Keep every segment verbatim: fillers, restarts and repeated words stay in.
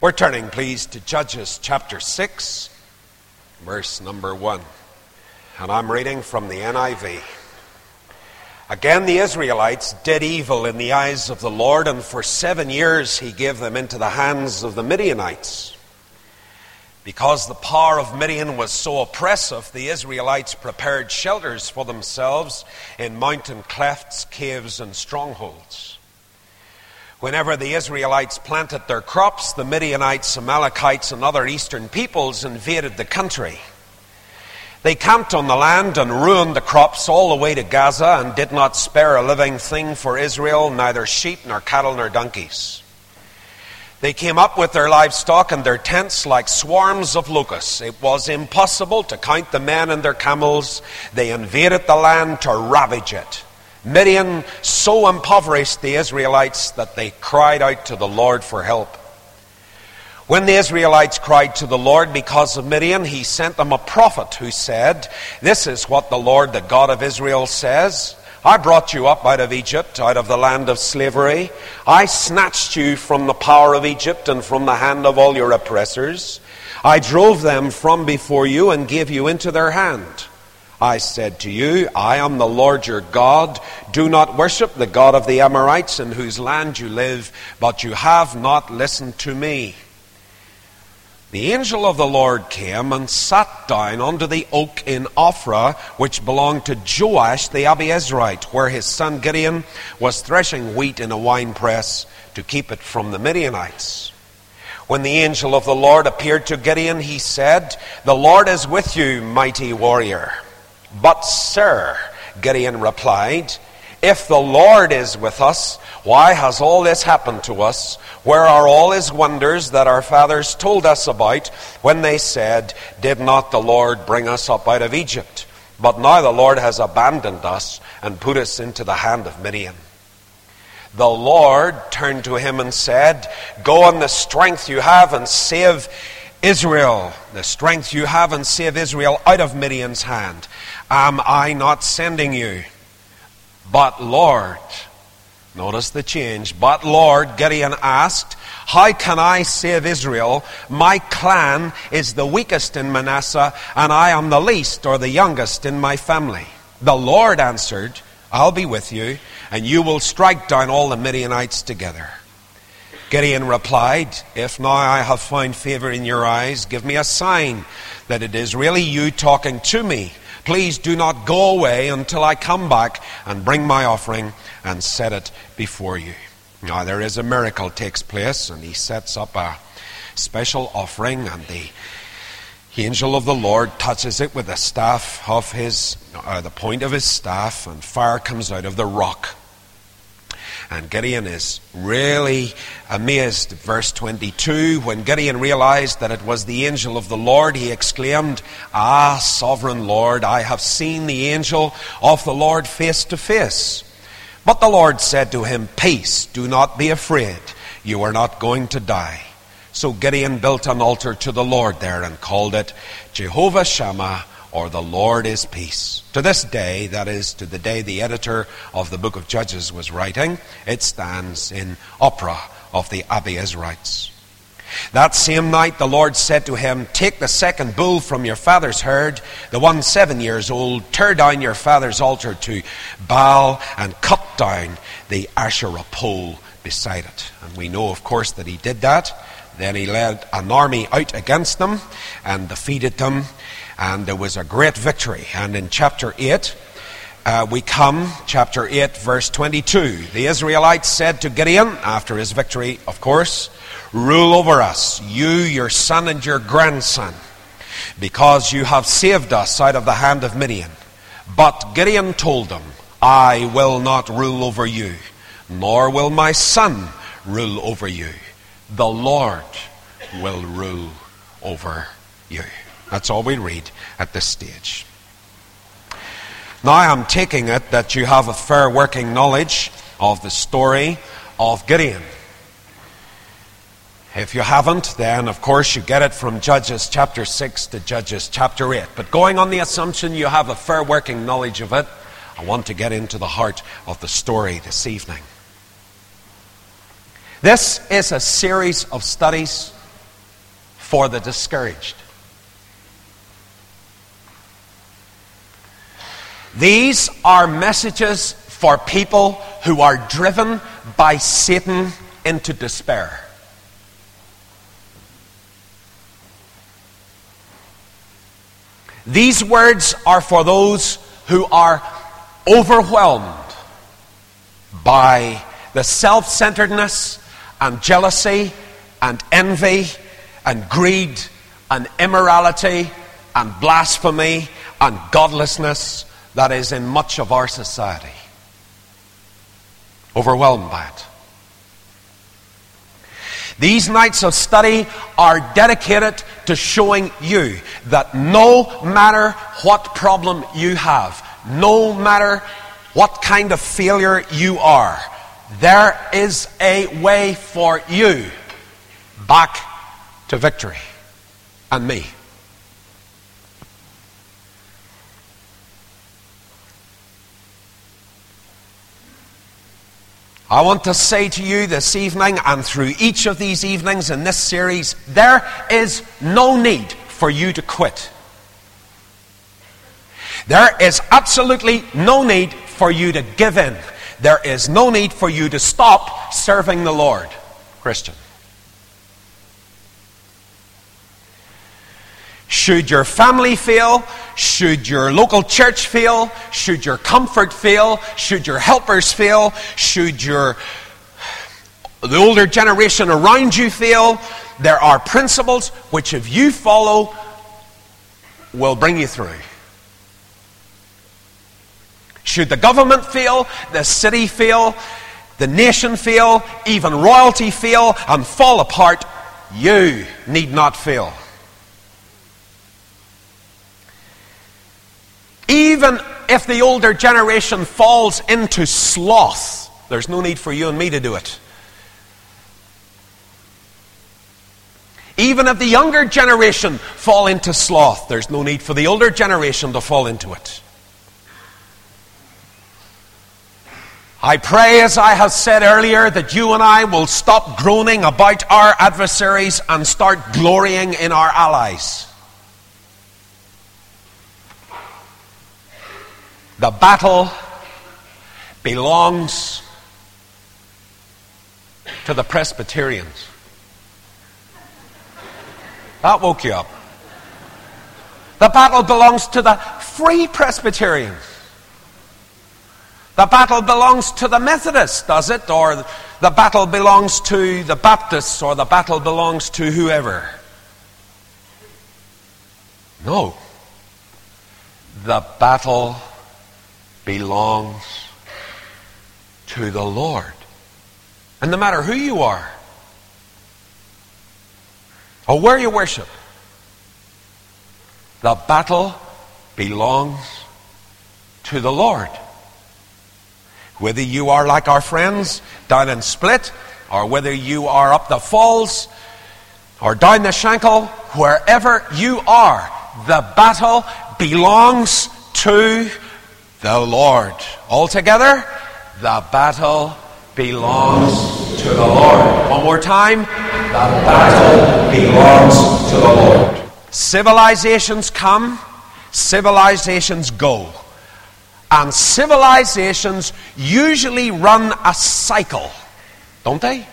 We're turning, please, to Judges chapter six, verse number one. And I'm reading from the N I V. Again, the Israelites did evil in the eyes of the Lord, and for seven years he gave them into the hands of the Midianites. Because the power of Midian was so oppressive, the Israelites prepared shelters for themselves in mountain clefts, caves, and strongholds. Whenever the Israelites planted their crops, the Midianites, Amalekites, and other eastern peoples invaded the country. They camped on the land and ruined the crops all the way to Gaza and did not spare a living thing for Israel, neither sheep nor cattle nor donkeys. They came up with their livestock and their tents like swarms of locusts. It was impossible to count the men and their camels. They invaded the land to ravage it. Midian so impoverished the Israelites that they cried out to the Lord for help. When the Israelites cried to the Lord because of Midian, he sent them a prophet who said, "This is what the Lord, the God of Israel, says. I brought you up out of Egypt, out of the land of slavery. I snatched you from the power of Egypt and from the hand of all your oppressors. I drove them from before you and gave you into their hand. I said to you, I am the Lord your God. Do not worship the God of the Amorites in whose land you live, but you have not listened to me." The angel of the Lord came and sat down under the oak in Ophrah, which belonged to Joash the Abiezrite, where his son Gideon was threshing wheat in a winepress to keep it from the Midianites. When the angel of the Lord appeared to Gideon, he said, "The Lord is with you, mighty warrior." "But, sir," Gideon replied, "if the Lord is with us, why has all this happened to us? Where are all his wonders that our fathers told us about when they said, 'Did not the Lord bring us up out of Egypt?' But now the Lord has abandoned us and put us into the hand of Midian." The Lord turned to him and said, "Go in the strength you have and save Israel, the strength you have and save Israel out of Midian's hand. Am I not sending you?" "But Lord," notice the change, "but Lord," Gideon asked, "how can I save Israel? My clan is the weakest in Manasseh, and I am the least or the youngest in my family." The Lord answered, "I'll be with you, and you will strike down all the Midianites together." Gideon replied, "If now I have found favor in your eyes, give me a sign that it is really you talking to me. Please do not go away until I come back and bring my offering and set it before you." Now there is a miracle takes place, and he sets up a special offering, and the angel of the Lord touches it with the staff of his, uh, the point of his staff, and fire comes out of the rock. And Gideon is really amazed. Verse twenty-two, when Gideon realized that it was the angel of the Lord, he exclaimed, "Ah, sovereign Lord, I have seen the angel of the Lord face to face." But the Lord said to him, "Peace, do not be afraid. You are not going to die." So Gideon built an altar to the Lord there and called it Jehovah Shammah, or the Lord is peace. To this day, that is, to the day the editor of the book of Judges was writing, it stands in Ophrah of the Abiezrites. That same night the Lord said to him, "Take the second bull from your father's herd, the one seven years old, tear down your father's altar to Baal, and cut down the Asherah pole beside it." And we know, of course, that he did that. Then he led an army out against them and defeated them. And there was a great victory. And in chapter eight, uh, we come, chapter eight, verse twenty-two. The Israelites said to Gideon, after his victory, of course, "Rule over us, you, your son, and your grandson, because you have saved us out of the hand of Midian." But Gideon told them, "I will not rule over you, nor will my son rule over you. The Lord will rule over you." That's all we read at this stage. Now I'm taking it that you have a fair working knowledge of the story of Gideon. If you haven't, then of course you get it from Judges chapter six to Judges chapter eight. But going on the assumption you have a fair working knowledge of it, I want to get into the heart of the story this evening. This is a series of studies for the discouraged. These are messages for people who are driven by Satan into despair. These words are for those who are overwhelmed by the self-centeredness and jealousy and envy and greed and immorality and blasphemy and godlessness that is in much of our society. Overwhelmed by it. These nights of study are dedicated to showing you that no matter what problem you have, no matter what kind of failure you are, there is a way for you back to victory. And me. I want to say to you this evening, and through each of these evenings in this series, there is no need for you to quit. There is absolutely no need for you to give in. There is no need for you to stop serving the Lord, Christian. Should your family fail, should your local church fail, should your comfort fail, should your helpers fail, should your the older generation around you fail, there are principles which if you follow will bring you through. Should the government fail, the city fail, the nation fail, even royalty fail and fall apart, you need not fail. Even if the older generation falls into sloth, there's no need for you and me to do it. Even if the younger generation fall into sloth, there's no need for the older generation to fall into it. I pray, as I have said earlier, that you and I will stop groaning about our adversaries and start glorying in our allies. The battle belongs to the Presbyterians. That woke you up. The battle belongs to the Free Presbyterians. The battle belongs to the Methodists, does it? Or the battle belongs to the Baptists, or the battle belongs to whoever? No. The battle belongs to the Lord. And no matter who you are, or where you worship, the battle belongs to the Lord. Whether you are like our friends down in Split, or whether you are up the falls, or down the Shankill, wherever you are, the battle belongs to the Lord. Altogether, the battle belongs to the Lord. One more time. The battle belongs to the Lord. Civilizations come, civilizations go. And civilizations usually run a cycle, don't they?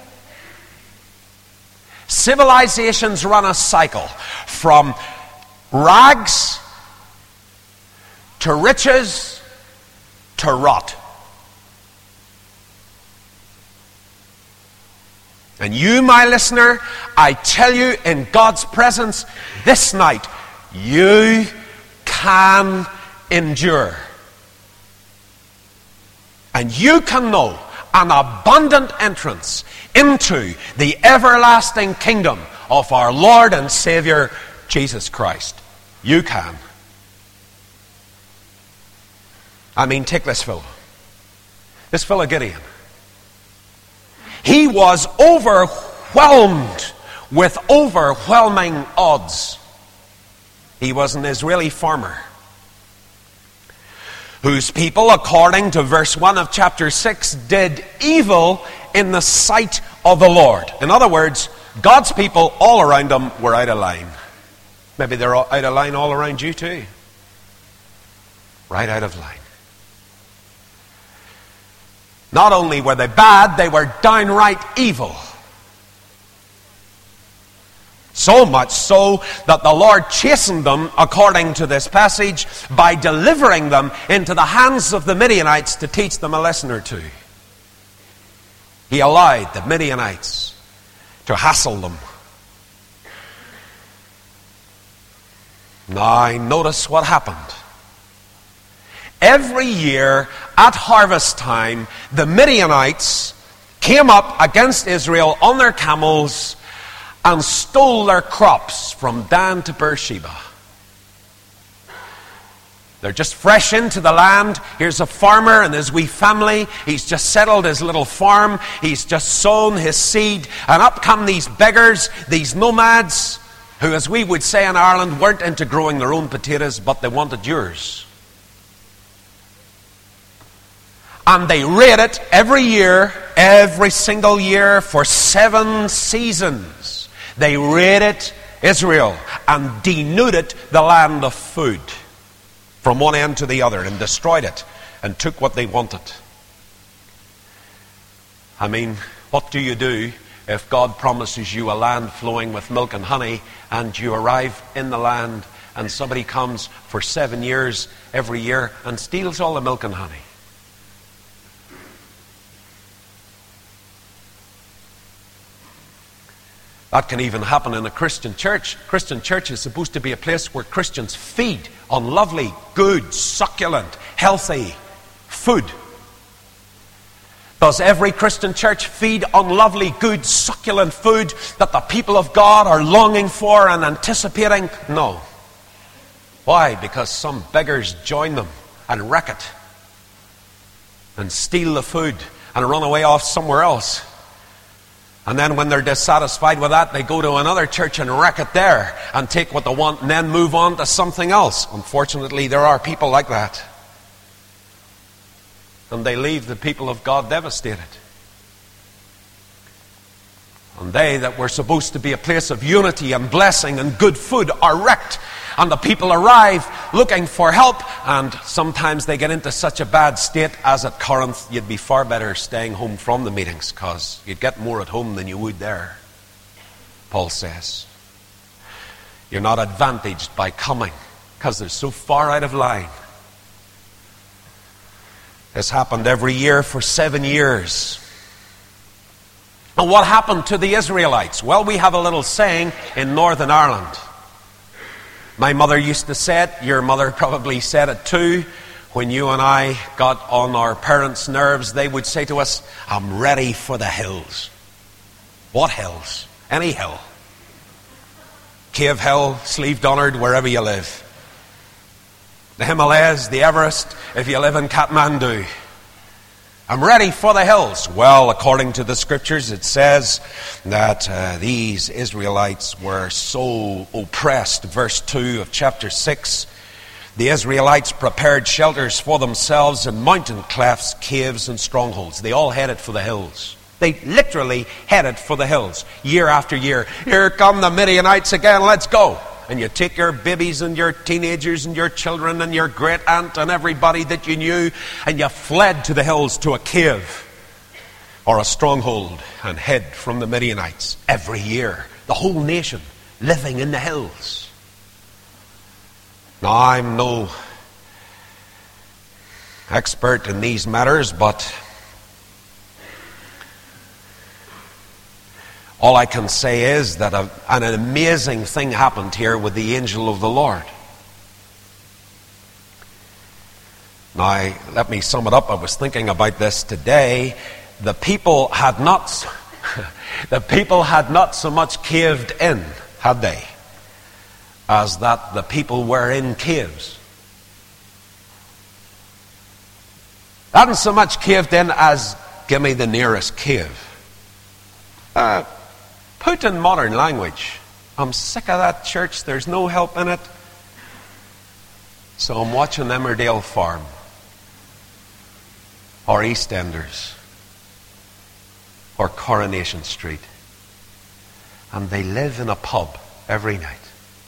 Civilizations run a cycle from rags to riches to rot. And you, my listener, I tell you in God's presence this night, you can endure. And you can know an abundant entrance into the everlasting kingdom of our Lord and Savior, Jesus Christ. You can. I mean, take this fellow. This fellow Gideon. He was overwhelmed with overwhelming odds. He was an Israeli farmer whose people, according to verse one of chapter six, did evil in the sight of the Lord. In other words, God's people all around them were out of line. Maybe they're out of line all around you too. Right out of line. Not only were they bad, they were downright evil. So much so that the Lord chastened them, according to this passage, by delivering them into the hands of the Midianites to teach them a lesson or two. He allowed the Midianites to hassle them. Now, notice what happened. Every year at harvest time, the Midianites came up against Israel on their camels and stole their crops from Dan to Beersheba. They're just fresh into the land. Here's a farmer and his wee family. He's just settled his little farm. He's just sown his seed. And up come these beggars, these nomads, who, as we would say in Ireland, weren't into growing their own potatoes, but they wanted yours. And they raid it every year, every single year, for seven seasons. They raided Israel and denuded the land of food from one end to the other, and destroyed it and took what they wanted. I mean, what do you do if God promises you a land flowing with milk and honey, and you arrive in the land and somebody comes for seven years every year and steals all the milk and honey? That can even happen in a Christian church. Christian church is supposed to be a place where Christians feed on lovely, good, succulent, healthy food. Does every Christian church feed on lovely, good, succulent food that the people of God are longing for and anticipating? No. Why? Because some beggars join them and wreck it and steal the food and run away off somewhere else. And then when they're dissatisfied with that, they go to another church and wreck it there and take what they want and then move on to something else. Unfortunately, there are people like that. And they leave the people of God devastated. And they that were supposed to be a place of unity and blessing and good food are wrecked. And the people arrive looking for help, and sometimes they get into such a bad state as at Corinth, you'd be far better staying home from the meetings, because you'd get more at home than you would there. Paul says, you're not advantaged by coming, because they're so far out of line. This happened every year for seven years. And what happened to the Israelites? Well, we have a little saying in Northern Ireland. My mother used to say it. Your mother probably said it too. When you and I got on our parents' nerves, they would say to us, I'm ready for the hills. What hills? Any hill. Cave Hill, Slieve Donard, wherever you live. The Himalayas, the Everest, if you live in Kathmandu. I'm ready for the hills. Well, according to the scriptures, it says that uh, these Israelites were so oppressed. Verse two of chapter six. The Israelites prepared shelters for themselves in mountain clefts, caves, and strongholds. They all headed for the hills. They literally headed for the hills. Year after year. Here come the Midianites again, let's go. And you take your babies and your teenagers and your children and your great aunt and everybody that you knew, and you fled to the hills, to a cave or a stronghold, and hid from the Midianites every year. The whole nation living in the hills. Now, I'm no expert in these matters, but all I can say is that a, an amazing thing happened here with the angel of the Lord. Now, let me sum it up. I was thinking about this today. The people had not, the people had not so much caved in, had they, as that the people were in caves. They hadn't so much caved in as, give me the nearest cave. Uh, Put in modern language, I'm sick of that church, there's no help in it. So I'm watching Emmerdale Farm or EastEnders or Coronation Street. and they live in a pub every night.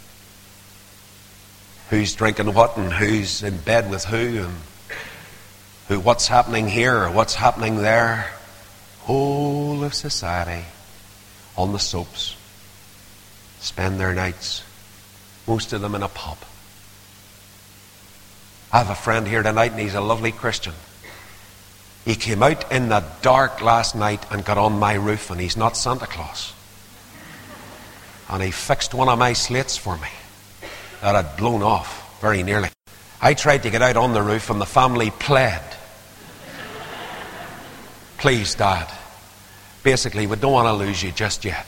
Who's drinking what and who's in bed with who and who, what's happening here or what's happening there. Whole of society on the soaps spend their nights, most of them in a pub. I have a friend here tonight and he's a lovely Christian. He came out in the dark last night and got on my roof, and he's not Santa Claus. And he fixed one of my slates for me that had blown off very nearly. I tried to get out on the roof and the family pled. Please, Dad. Basically, we don't want to lose you just yet.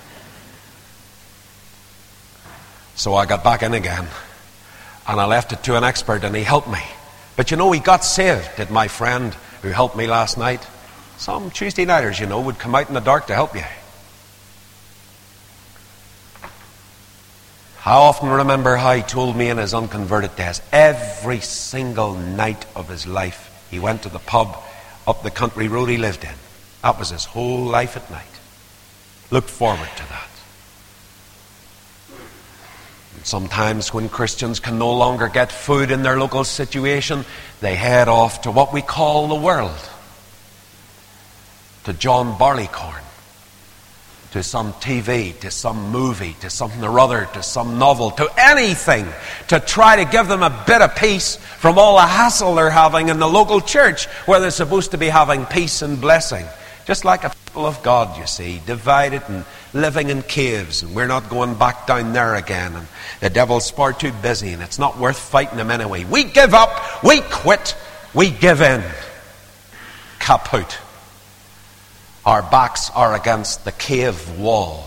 So I got back in again and I left it to an expert and he helped me. But you know, he got saved, did my friend who helped me last night. Some Tuesday nighters, you know, would come out in the dark to help you. I often remember how he told me in his unconverted days, every single night of his life, he went to the pub up the country road he lived in. That was his whole life at night. Looked forward to that. And sometimes when Christians can no longer get food in their local situation, they head off to what we call the world. To John Barleycorn. To some T V, to some movie, to something or other, to some novel, to anything, to try to give them a bit of peace from all the hassle they're having in the local church where they're supposed to be having peace and blessing. Just like a people of God, you see, divided and living in caves, and we're not going back down there again, and the devil's far too busy, and it's not worth fighting him anyway. We give up, we quit, we give in. Kaput. Our backs are against the cave wall.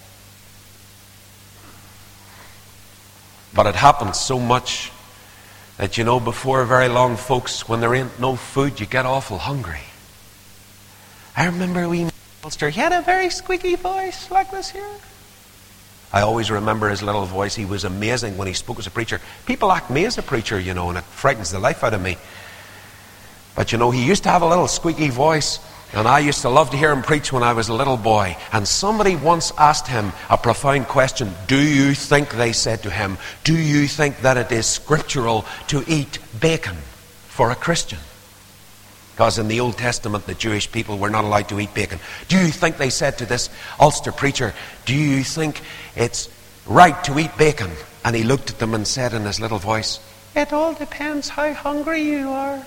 But it happens so much that, you know, before very long, folks, when there ain't no food, you get awful hungry. I remember wee Ulster, he had a very squeaky voice like this here. I always remember his little voice. He was amazing when he spoke as a preacher. People act me as a preacher, you know, and it frightens the life out of me. But, you know, he used to have a little squeaky voice. And I used to love to hear him preach when I was a little boy. And somebody once asked him a profound question. Do you think, they said to him, do you think that it is scriptural to eat bacon for a Christian? Because in the Old Testament, the Jewish people were not allowed to eat bacon. Do you think, they said to this Ulster preacher, do you think it's right to eat bacon? And he looked at them and said in his little voice, it all depends how hungry you are.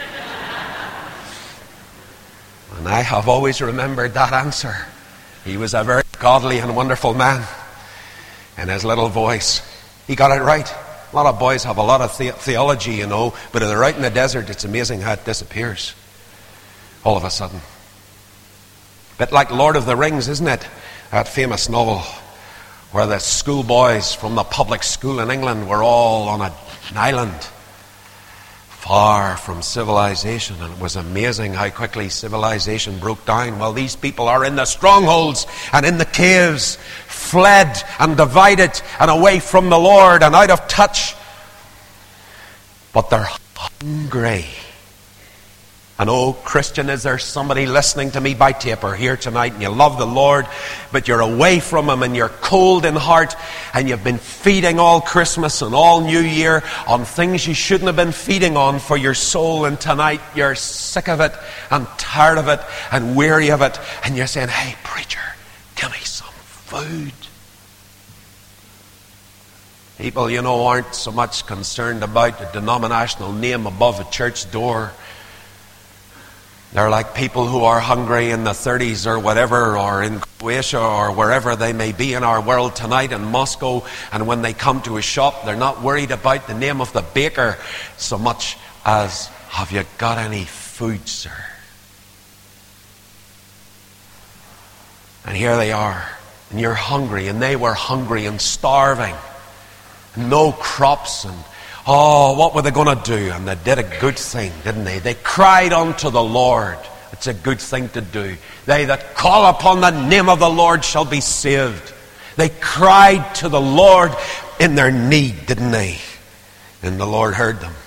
And I have always remembered that answer. He was a very godly and wonderful man. And his little voice, he got it right. A lot of boys have a lot of the- theology, you know, but if they're out in the desert, it's amazing how it disappears. All of a sudden. A bit like Lord of the Rings, isn't it? That famous novel where the schoolboys from the public school in England were all on a, an island far from civilization, and it was amazing how quickly civilization broke down. Well, these people are in the strongholds and in the caves, fled and divided and away from the Lord and out of touch. But they're hungry. And oh, Christian, is there somebody listening to me by tape or here tonight and you love the Lord, but you're away from Him and you're cold in heart and you've been feeding all Christmas and all New Year on things you shouldn't have been feeding on for your soul, and tonight you're sick of it and tired of it and weary of it, and you're saying, hey, preacher, give me some food. People, you know, aren't so much concerned about the denominational name above a church door. They're like people who are hungry in the thirties or whatever, or in Croatia or wherever they may be in our world tonight, in Moscow, and when they come to a shop, they're not worried about the name of the baker so much as, have you got any food, sir? And here they are, and you're hungry, and they were hungry and starving. No crops, and oh, what were they going to do? And they did a good thing, didn't they? They cried unto the Lord. It's a good thing to do. They that call upon the name of the Lord shall be saved. They cried to the Lord in their need, didn't they? And the Lord heard them.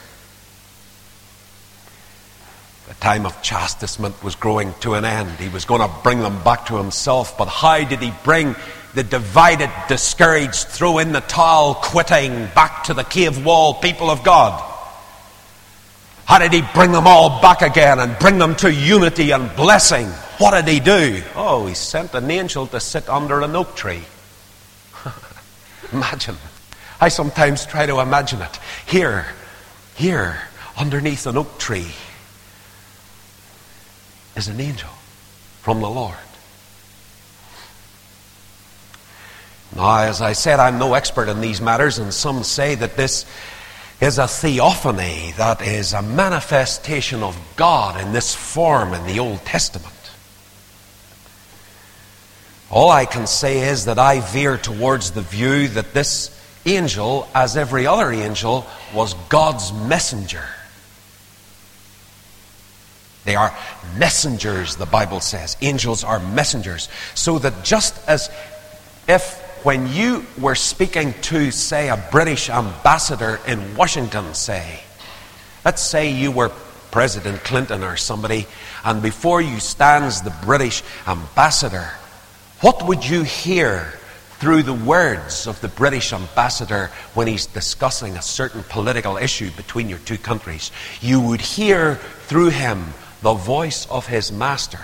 The time of chastisement was growing to an end. He was going to bring them back to Himself. But how did He bring the divided, discouraged, throw in the towel, quitting, back to the cave wall people of God? How did he bring them all back again and bring them to unity and blessing? What did he do? Oh, he sent an angel to sit under an oak tree. Imagine. I sometimes try to imagine it. Here, here, underneath an oak tree is an angel from the Lord. Now, as I said, I'm no expert in these matters, and some say that this is a theophany, that is a manifestation of God in this form in the Old Testament. All I can say is that I veer towards the view that this angel, as every other angel, was God's messenger. They are messengers, the Bible says. Angels are messengers. So that just as if when you were speaking to, say, a British ambassador in Washington, say, let's say you were President Clinton or somebody, and before you stands the British ambassador, what would you hear through the words of the British ambassador when he's discussing a certain political issue between your two countries? You would hear through him the voice of his master.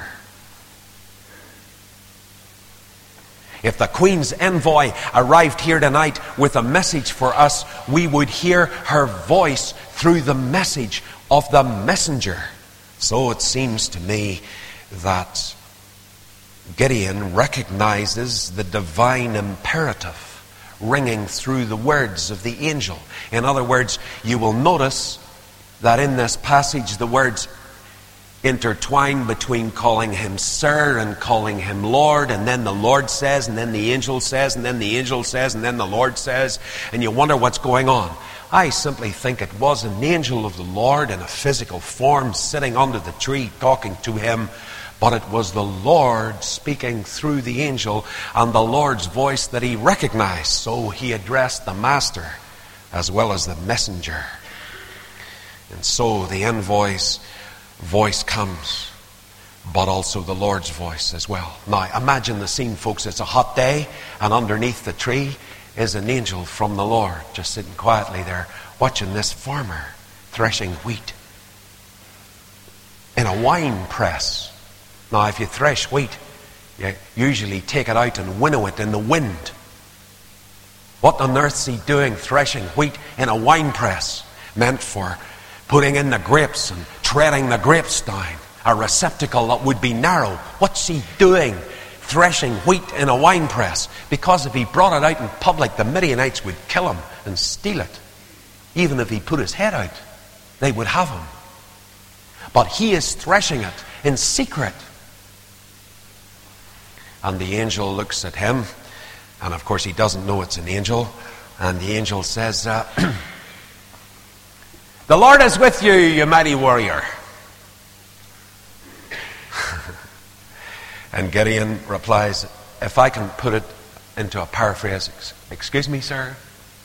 If the Queen's envoy arrived here tonight with a message for us, we would hear her voice through the message of the messenger. So it seems to me that Gideon recognizes the divine imperative ringing through the words of the angel. In other words, you will notice that in this passage the words intertwine between calling him sir and calling him Lord, and then the Lord says, and then the angel says, and then the angel says, and then the Lord says, and you wonder what's going on. I simply think it was an angel of the Lord in a physical form sitting under the tree talking to him, but it was the Lord speaking through the angel, and the Lord's voice that he recognized. So he addressed the master as well as the messenger. And so the envoy's voice comes, but also the Lord's voice as well. Now imagine the scene, folks. It's a hot day, and underneath the tree is an angel from the Lord just sitting quietly there watching this farmer threshing wheat in a wine press. Now if you thresh wheat, you usually take it out and winnow it in the wind. What on earth's he doing threshing wheat in a wine press meant for putting in the grapes and treading the grapes down, a receptacle that would be narrow? What's he doing threshing wheat in a wine press? Because if he brought it out in public, the Midianites would kill him and steal it. Even if he put his head out, they would have him. But he is threshing it in secret. And the angel looks at him, and of course he doesn't know it's an angel, and the angel says, uh, "The Lord is with you, you mighty warrior." And Gideon replies, if I can put it into a paraphrase, excuse me, sir.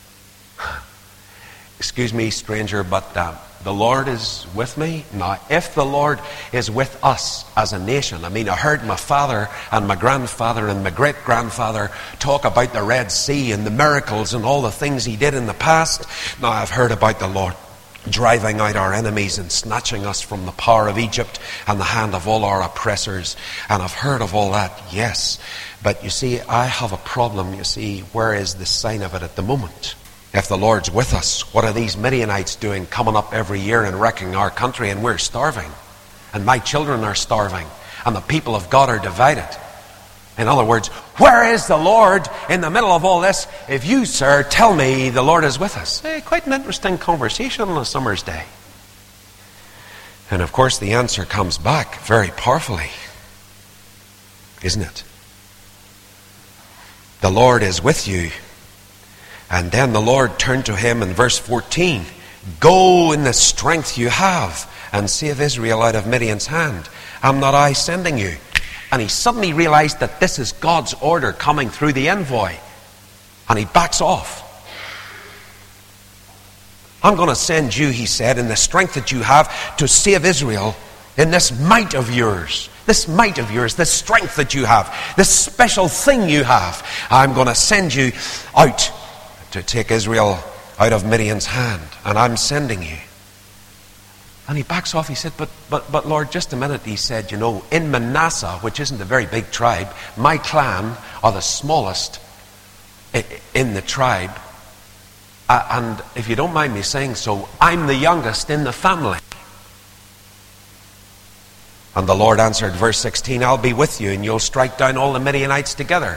Excuse me, stranger, but uh, the Lord is with me. Now, if the Lord is with us as a nation, I mean, I heard my father and my grandfather and my great-grandfather talk about the Red Sea and the miracles and all the things he did in the past. Now, I've heard about the Lord driving out our enemies and snatching us from the power of Egypt and the hand of all our oppressors. And I've heard of all that, yes. But you see, I have a problem. You see, where is the sign of it at the moment? If the Lord's with us, what are these Midianites doing coming up every year and wrecking our country, and we're starving? And my children are starving, and the people of God are divided. In other words, where is the Lord in the middle of all this? If you, sir, tell me the Lord is with us. Eh, quite an interesting conversation on a summer's day. And of course the answer comes back very powerfully, isn't it? The Lord is with you. And then the Lord turned to him in verse fourteen. Go in the strength you have and save Israel out of Midian's hand. Am not I sending you? And he suddenly realized that this is God's order coming through the envoy. And he backs off. I'm going to send you, he said, in the strength that you have to save Israel in this might of yours. this might of yours, this strength that you have, this special thing you have. I'm going to send you out to take Israel out of Midian's hand, and I'm sending you. And he backs off. He said, but, but, but Lord, just a minute. He said, you know, in Manasseh, which isn't a very big tribe, my clan are the smallest in the tribe. Uh, and if you don't mind me saying so, I'm the youngest in the family. And the Lord answered, verse sixteen, I'll be with you, and you'll strike down all the Midianites together.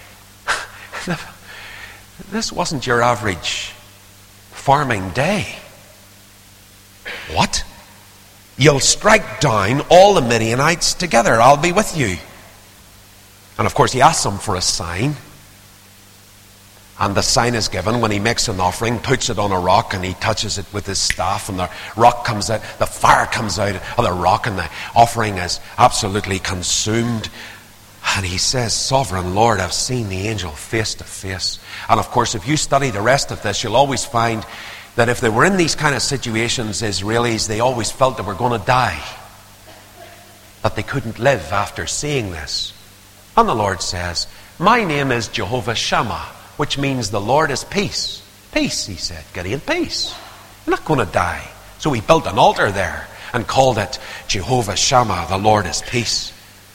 This wasn't your average farming day. What? You'll strike down all the Midianites together. I'll be with you. And of course he asks them for a sign. And the sign is given when he makes an offering, puts it on a rock, and he touches it with his staff, and the rock comes out, the fire comes out of the rock, and the offering is absolutely consumed. And he says, Sovereign Lord, I've seen the angel face to face. And of course, if you study the rest of this, you'll always find that if they were in these kind of situations, Israelis, they always felt they were going to die. That they couldn't live after seeing this. And the Lord says, my name is Jehovah Shammah, which means the Lord is peace. Peace, he said, Gideon, peace. You're not going to die. So he built an altar there and called it Jehovah Shammah, the Lord is peace.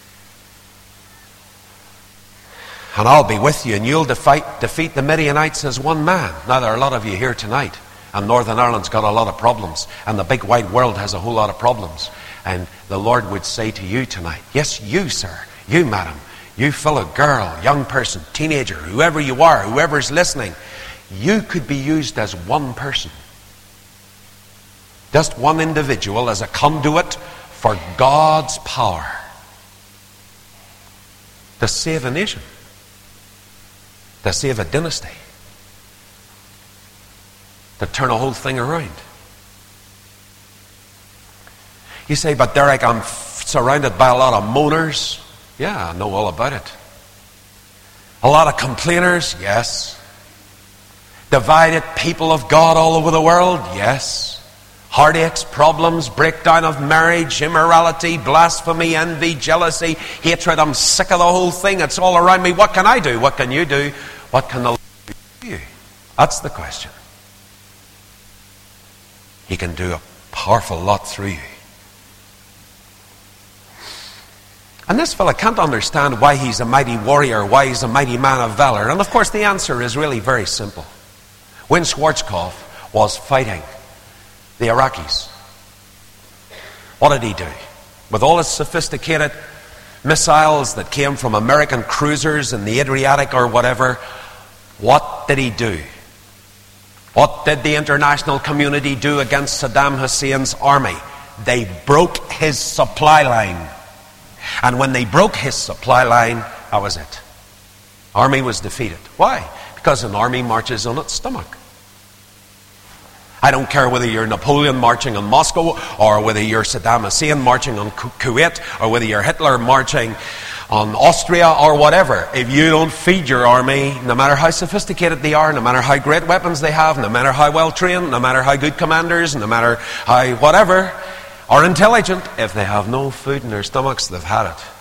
And I'll be with you, and you'll defeat, defeat the Midianites as one man. Now, there are a lot of you here tonight, and Northern Ireland's got a lot of problems, and the big wide world has a whole lot of problems. And the Lord would say to you tonight, yes, you, sir, you, madam, you fellow girl, young person, teenager, whoever you are, whoever's listening, you could be used as one person. Just one individual as a conduit for God's power to save a nation, to save a dynasty, to turn a whole thing around. You say, but Derek, I'm f- surrounded by a lot of moaners. Yeah, I know all about it. A lot of complainers, yes. Divided people of God all over the world, yes. Heartaches, problems, breakdown of marriage, immorality, blasphemy, envy, jealousy, hatred. I'm sick of the whole thing. It's all around me. What can I do? What can you do? What can the Lord do for you? That's the question. He can do a powerful lot through you. And this fella can't understand why he's a mighty warrior, why he's a mighty man of valor. And of course the answer is really very simple. When Schwarzkopf was fighting the Iraqis, what did he do? With all his sophisticated missiles that came from American cruisers in the Adriatic or whatever, what did he do? What did the international community do against Saddam Hussein's army? They broke his supply line. And when they broke his supply line, that was it. Army was defeated. Why? Because an army marches on its stomach. I don't care whether you're Napoleon marching on Moscow, or whether you're Saddam Hussein marching on Kuwait, or whether you're Hitler marching on Austria, or whatever. If you don't feed your army, no matter how sophisticated they are, no matter how great weapons they have, no matter how well trained, no matter how good commanders, no matter how whatever, are intelligent, if they have no food in their stomachs, they've had it.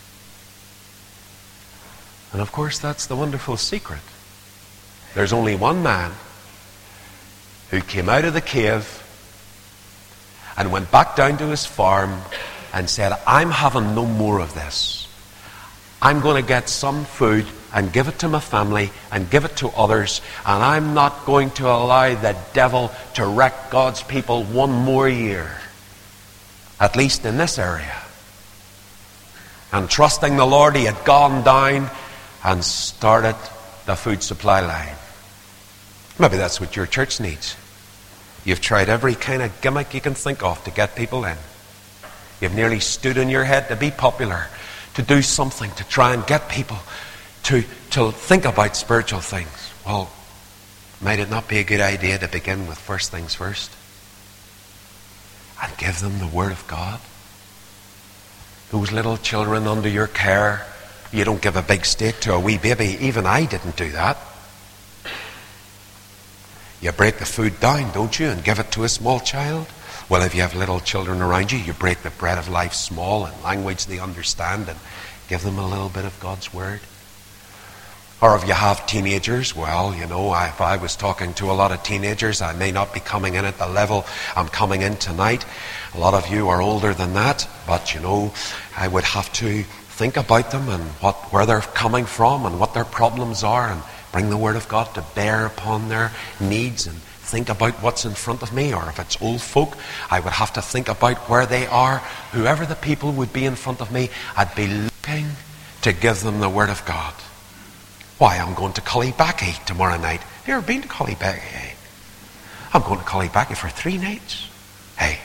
And of course, that's the wonderful secret. There's only one man who came out of the cave and went back down to his farm and said, I'm having no more of this. I'm going to get some food and give it to my family and give it to others, and I'm not going to allow the devil to wreck God's people one more year. At least in this area. And trusting the Lord, he had gone down and started the food supply line. Maybe that's what your church needs. You've tried every kind of gimmick you can think of to get people in. You've nearly stood on your head to be popular, to do something, to try and get people to, to think about spiritual things. Well, might it not be a good idea to begin with first things first? And give them the Word of God. Those little children under your care, you don't give a big steak to a wee baby. Even I didn't do that. You break the food down, don't you, and give it to a small child. Well, if you have little children around you, you break the bread of life small in language they understand and give them a little bit of God's word. Or if you have teenagers, well, you know, if I was talking to a lot of teenagers, I may not be coming in at the level I'm coming in tonight. A lot of you are older than that, but, you know, I would have to think about them and what where they're coming from and what their problems are, and bring the Word of God to bear upon their needs, and think about what's in front of me. Or if it's old folk, I would have to think about where they are. Whoever the people would be in front of me, I'd be looking to give them the Word of God. Why, I'm going to Cullybackey tomorrow night. Have you ever been to Cullybackey? I'm going to Cullybackey for three nights. Hey.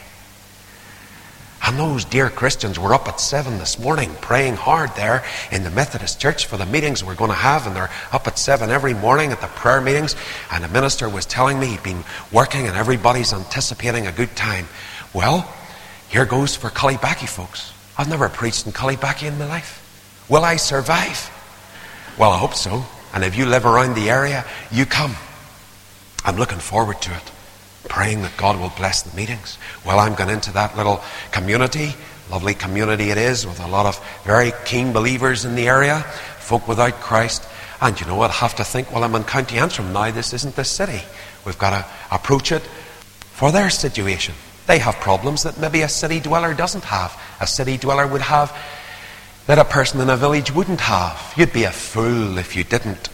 And those dear Christians were up at seven this morning praying hard there in the Methodist Church for the meetings we're going to have. And they're up at seven every morning at the prayer meetings. And the minister was telling me he'd been working and everybody's anticipating a good time. Well, here goes for Cullybackey, folks. I've never preached in Cullybackey in my life. Will I survive? Well, I hope so. And if you live around the area, you come. I'm looking forward to it. Praying that God will bless the meetings. Well, I'm going into that little community. Lovely community it is, with a lot of very keen believers in the area. Folk without Christ. And you know what? I have to think, well, I'm in County Antrim now. This isn't the city. We've got to approach it for their situation. They have problems that maybe a city dweller doesn't have. A city dweller would have that a person in a village wouldn't have. You'd be a fool if you didn't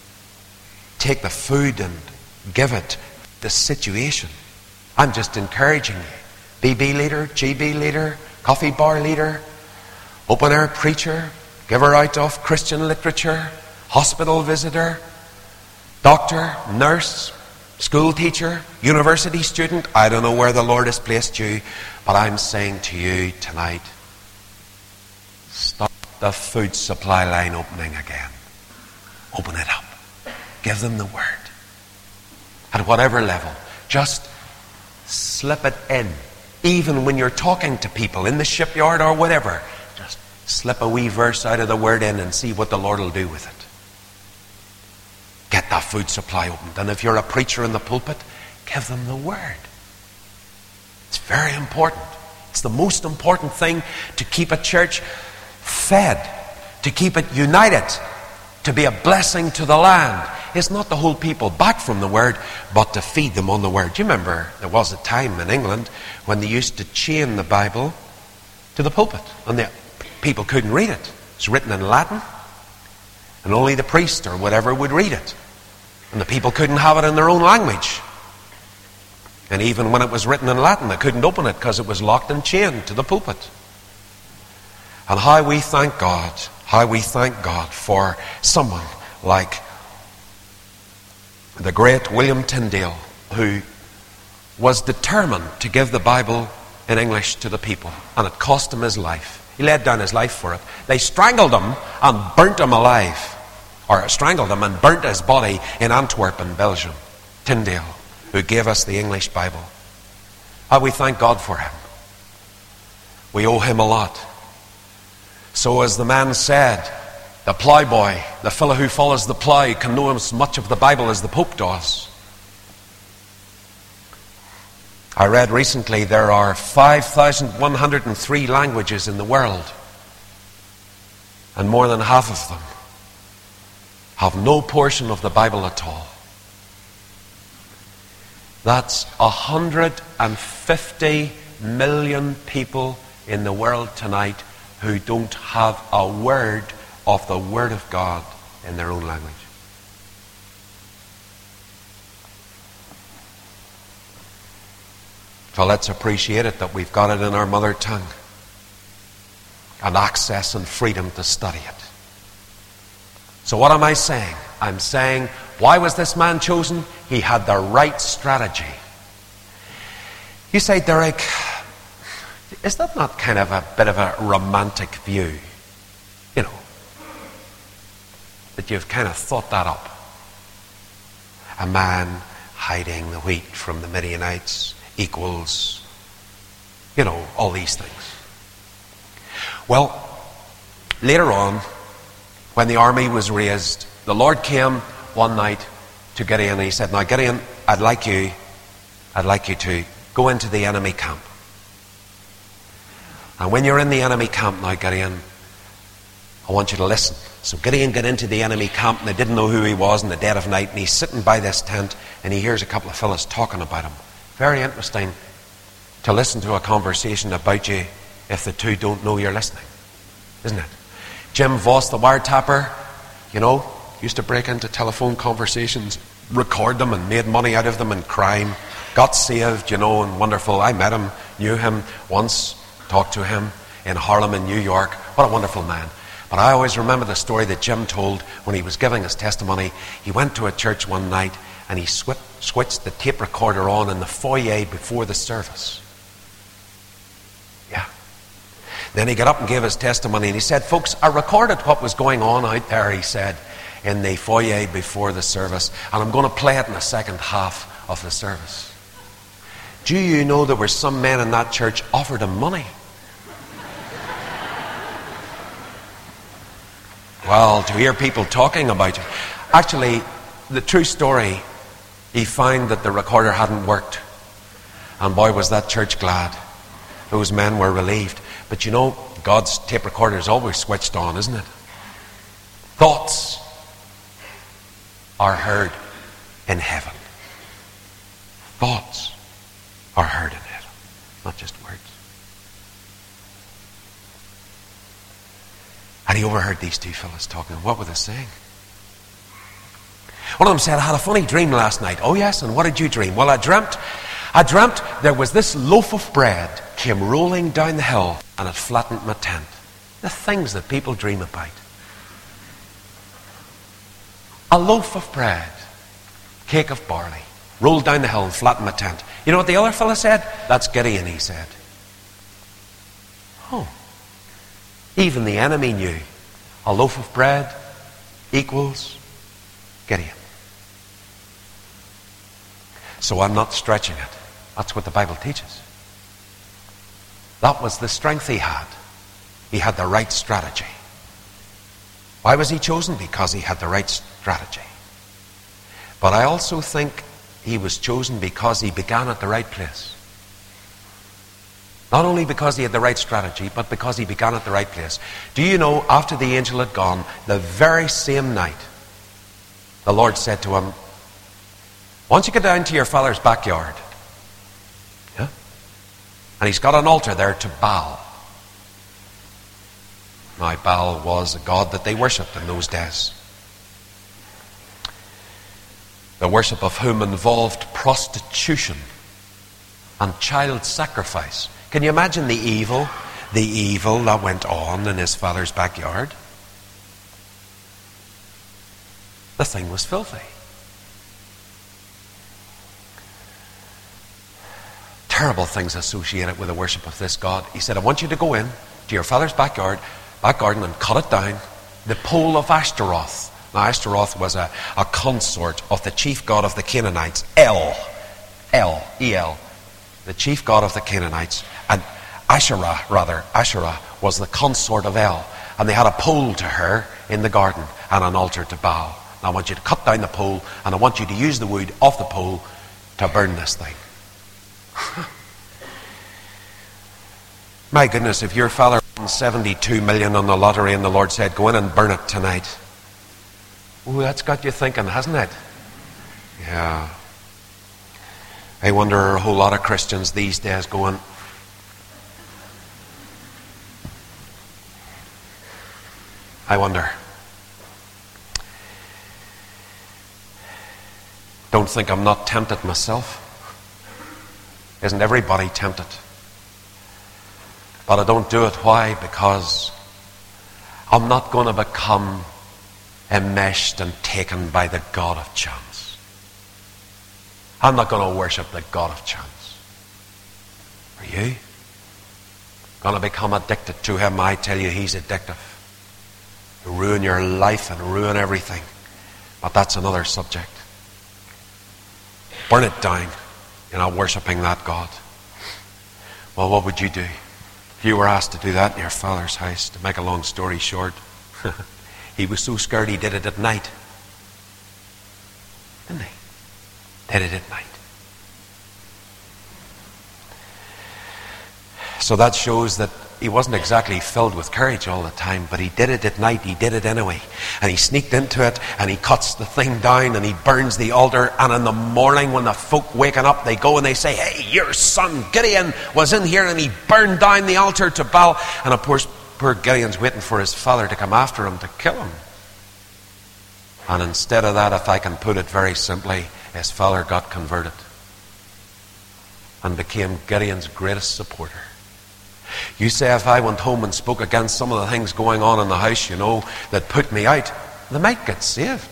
take the food and give it the situation. I'm just encouraging you. B B leader, G B leader, coffee bar leader, open air preacher, giver out of Christian literature, hospital visitor, doctor, nurse, school teacher, university student. I don't know where the Lord has placed you, but I'm saying to you tonight, stop the food supply line opening again. Open it up. Give them the word. At whatever level, just slip it in. Even when you're talking to people in the shipyard or whatever, just slip a wee verse out of the word in and see what the Lord will do with it. Get that food supply opened. And if you're a preacher in the pulpit, give them the word. It's very important. It's the most important thing to keep a church fed, to keep it united, to be a blessing to the land. It's not to hold people back from the word, but to feed them on the word. Do you remember there was a time in England when they used to chain the Bible to the pulpit, and the people couldn't read it. It's written in Latin, and only the priest or whatever would read it. And the people couldn't have it in their own language. And even when it was written in Latin, they couldn't open it because it was locked and chained to the pulpit. And how we thank God, how we thank God for someone like the great William Tyndale, who was determined to give the Bible in English to the people. And it cost him his life. He laid down his life for it. They strangled him and burnt him alive. Or strangled him and burnt his body in Antwerp in Belgium. Tyndale, who gave us the English Bible. How we thank God for him. We owe him a lot. So as the man said, the ploughboy, the fellow who follows the plough, can know as much of the Bible as the Pope does. I read recently there are five thousand one hundred three languages in the world. And more than half of them have no portion of the Bible at all. That's one hundred fifty million people in the world tonight who don't have a word of the Word of God in their own language. So let's appreciate it that we've got it in our mother tongue and access and freedom to study it. So what am I saying? I'm saying, why was this man chosen? He had the right strategy. You say, Derek, is that not kind of a bit of a romantic view? You know, that you've kind of thought that up. A man hiding the wheat from the Midianites equals, you know, all these things. Well, later on, when the army was raised, the Lord came one night to Gideon and he said, now Gideon, I'd like you, I'd like you to go into the enemy camp. And when you're in the enemy camp now, Gideon, I want you to listen. So Gideon got into the enemy camp, and they didn't know who he was in the dead of night, and he's sitting by this tent, and he hears a couple of fellas talking about him. Very interesting to listen to a conversation about you if the two don't know you're listening, isn't it? Jim Voss, the wiretapper, you know, used to break into telephone conversations, record them, and made money out of them in crime. Got saved, you know, and wonderful. I met him, knew him once, talked to him in Harlem in New York. What a wonderful man. But I always remember the story that Jim told when he was giving his testimony. He went to a church one night and he sw- switched the tape recorder on in the foyer before the service. Yeah. Then he got up and gave his testimony, and he said, folks, I recorded what was going on out there, he said, in the foyer before the service, and I'm going to play it in the second half of the service. Do you know there were some men in that church offered him money? Well, to hear people talking about it. Actually, the true story, he found that the recorder hadn't worked. And boy, was that church glad. Those men were relieved. But you know, God's tape recorder is always switched on, isn't it? Thoughts are heard in heaven. Thoughts are heard in heaven, not just words. And he overheard these two fellas talking. What were they saying? One of them said, I had a funny dream last night. Oh yes, and what did you dream? Well, I dreamt, I dreamt there was this loaf of bread came rolling down the hill and it flattened my tent. The things that people dream about. A loaf of bread, cake of barley, rolled down the hill and flattened my tent. You know what the other fella said? That's Gideon, he said. Oh. Even the enemy knew a loaf of bread equals Gideon. So I'm not stretching it. That's what the Bible teaches. That was the strength he had. He had the right strategy. Why was he chosen? Because he had the right strategy. But I also think he was chosen because he began at the right place. Not only because he had the right strategy, but because he began at the right place. Do you know, after the angel had gone, the very same night, the Lord said to him, why don't you get down to your father's backyard? Yeah? And he's got an altar there to Baal. Now, Baal was a god that they worshipped in those days. The worship of whom involved prostitution and child sacrifice. Can you imagine the evil, the evil that went on in his father's backyard? The thing was filthy. Terrible things associated with the worship of this God. He said, I want you to go in to your father's backyard, back garden, and cut it down. The pole of Ashtaroth. Now, Ashtaroth was a, a consort of the chief god of the Canaanites, El. El, E L. The chief god of the Canaanites. And Asherah, rather, Asherah was the consort of El. And they had a pole to her in the garden and an altar to Baal. Now, I want you to cut down the pole, and I want you to use the wood off the pole to burn this thing. My goodness, if your father won seventy-two million on the lottery and the Lord said, go in and burn it tonight. Oh, that's got you thinking, hasn't it? Yeah. I wonder a whole lot of Christians these days going, I wonder. Don't think I'm not tempted myself. Isn't everybody tempted? But I don't do it. Why? Because I'm not going to become enmeshed and taken by the God of chance. I'm not going to worship the God of chance. Are you? Going to become addicted to him? I tell you, he's addictive. He'll ruin your life and ruin everything. But that's another subject. Burn it down. You're not worshipping that God. Well, what would you do if you were asked to do that in your father's house? To make a long story short, he was so scared he did it at night. Didn't he? Did it at night. So that shows that he wasn't exactly filled with courage all the time, but he did it at night, he did it anyway. And he sneaked into it, and he cuts the thing down, and he burns the altar, and in the morning when the folk waking up, they go and they say, hey, your son Gideon was in here, and he burned down the altar to Baal. And of course, poor Gideon's waiting for his father to come after him to kill him. And instead of that, if I can put it very simply, his father got converted and became Gideon's greatest supporter. You say if I went home and spoke against some of the things going on in the house, you know, that put me out, they might get saved.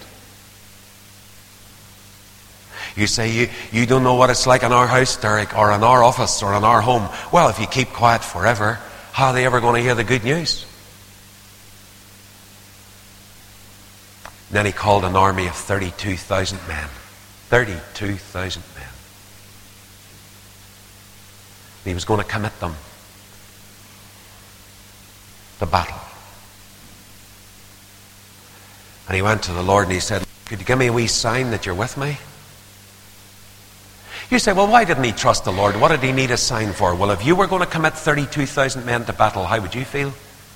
You say you, you don't know what it's like in our house, Derek, or in our office, or in our home. Well, if you keep quiet forever, how are they ever going to hear the good news? Then he called an army of thirty-two thousand men. thirty-two thousand men. He was going to commit them to battle. And he went to the Lord and he said, could you give me a wee sign that you're with me? You say, well, why didn't he trust the Lord? What did he need a sign for? Well, if you were going to commit thirty-two thousand men to battle, how would you feel?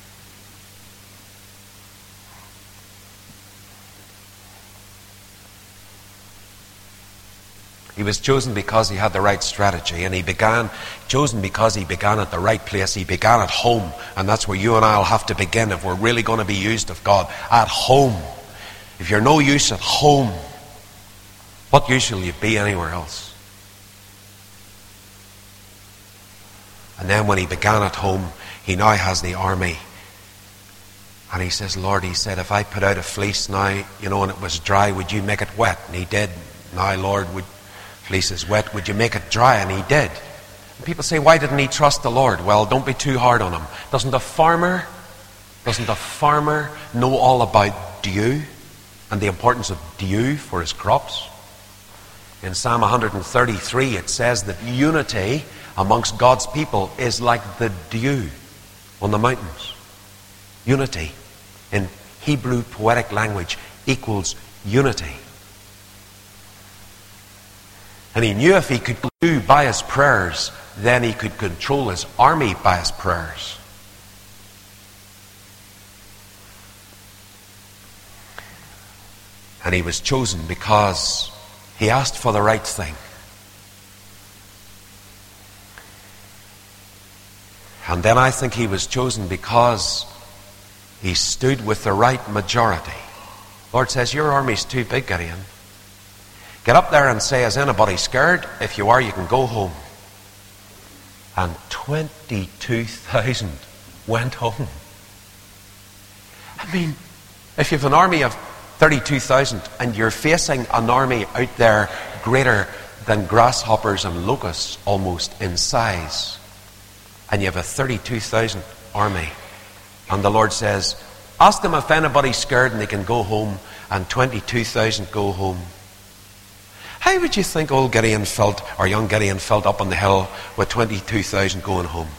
He was chosen because he had the right strategy, and he began, chosen because he began at the right place. He began at home, and that's where you and I will have to begin if we're really going to be used of God. At home. If you're no use at home, what use will you be anywhere else? And then when he began at home, he now has the army. And he says, Lord, he said, if I put out a fleece now, you know, and it was dry, would you make it wet? And he did. Now, Lord, would fleece is wet, would you make it dry? And he did. And people say, why didn't he trust the Lord? Well, don't be too hard on him. Doesn't a farmer, doesn't a farmer know all about dew and the importance of dew for his crops? In Psalm one thirty-three, it says that unity amongst God's people is like the dew on the mountains. Unity, in Hebrew poetic language, equals unity. And he knew if he could do by his prayers, then he could control his army by his prayers. And he was chosen because he asked for the right thing. And then I think he was chosen because he stood with the right majority. The Lord says, your army's too big, Gideon. Get up there and say, is anybody scared? If you are, you can go home. And twenty-two thousand went home. I mean, if you have an army of thirty-two thousand and you're facing an army out there greater than grasshoppers and locusts almost in size, and you have a thirty-two thousand army, and the Lord says, ask them if anybody's scared and they can go home, and twenty-two thousand go home. How would you think old Gideon felt, or young Gideon felt up on the hill with twenty-two thousand going home?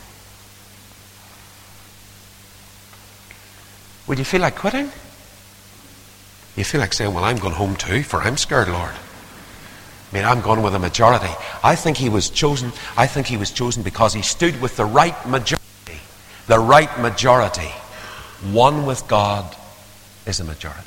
Would you feel like quitting? You feel like saying, well, I'm going home too, for I'm scared, Lord. I mean, I'm going with a majority. I think he was chosen, I think he was chosen because he stood with the right majority. The right majority. One with God is a majority.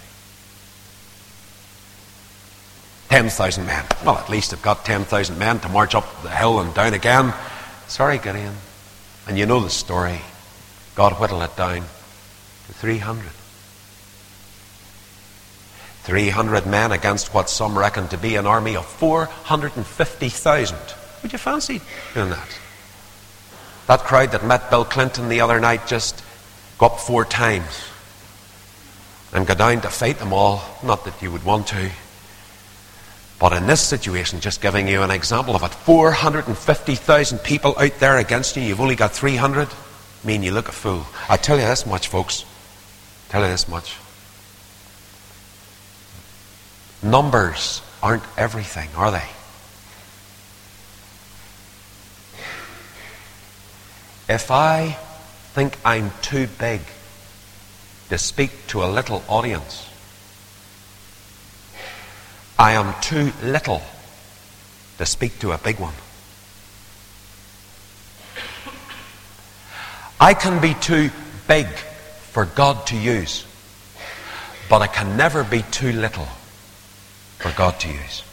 ten thousand men. Well, at least they've got ten thousand men to march up the hill and down again. Sorry, Gideon. And you know the story. God whittled it down to three hundred. three hundred men against what some reckon to be an army of four hundred fifty thousand. Would you fancy doing that? That crowd that met Bill Clinton the other night just go up four times and go down to fight them all. Not that you would want to. But in this situation, just giving you an example of it, four hundred fifty thousand people out there against you, you've only got three hundred. I mean, you look a fool. I tell you this much, folks. I tell you this much. Numbers aren't everything, are they? If I think I'm too big to speak to a little audience, I am too little to speak to a big one. I can be too big for God to use, but I can never be too little for God to use.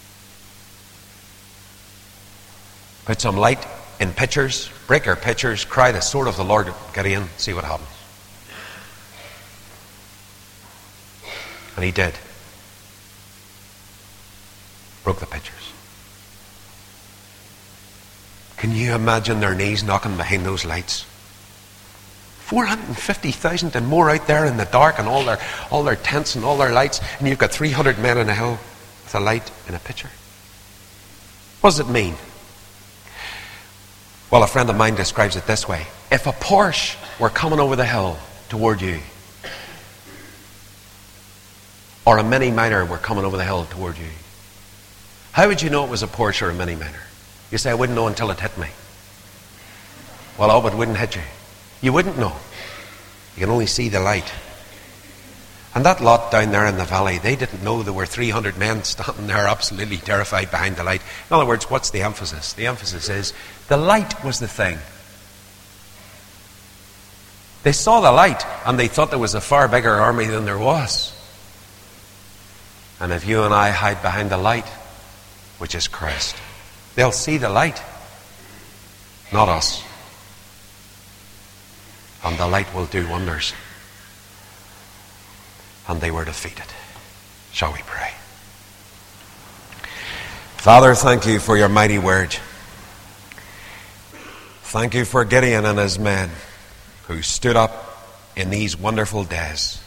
Put some light in pitchers, break our pitchers, cry the sword of the Lord, Gideon, see what happens. And he did. Broke the pitchers. Can you imagine their knees knocking behind those lights? four hundred fifty thousand and more out there in the dark, and all their all their tents and all their lights, and you've got three hundred men on a hill with a light in a pitcher. What does it mean? Well, a friend of mine describes it this way. If a Porsche were coming over the hill toward you, or a Mini Minor were coming over the hill toward you, how would you know it was a Porsche or a Mini Minor? You say, I wouldn't know until it hit me. Well, I hope it wouldn't hit you. You wouldn't know. You can only see the light. And that lot down there in the valley, they didn't know there were three hundred men standing there absolutely terrified behind the light. In other words, what's the emphasis? The emphasis is the light was the thing. They saw the light and they thought there was a far bigger army than there was. And if you and I hide behind the light, which is Christ, they'll see the light, not us. And the light will do wonders. And they were defeated. Shall we pray? Father, thank you for your mighty word. Thank you for Gideon and his men who stood up in these wonderful days.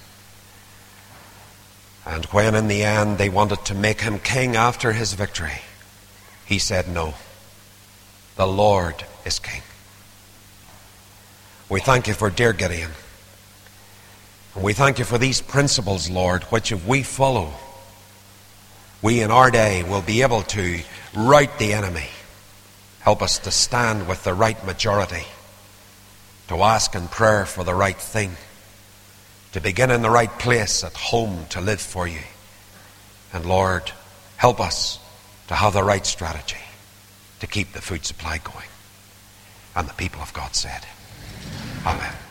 And when in the end they wanted to make him king after his victory, he said no. The Lord is king. We thank you for dear Gideon. And we thank you for these principles, Lord, which if we follow, we in our day will be able to rout the enemy. Help us to stand with the right majority, to ask in prayer for the right thing, to begin in the right place at home to live for you. And Lord, help us to have the right strategy to keep the food supply going. And the people of God said, Amen.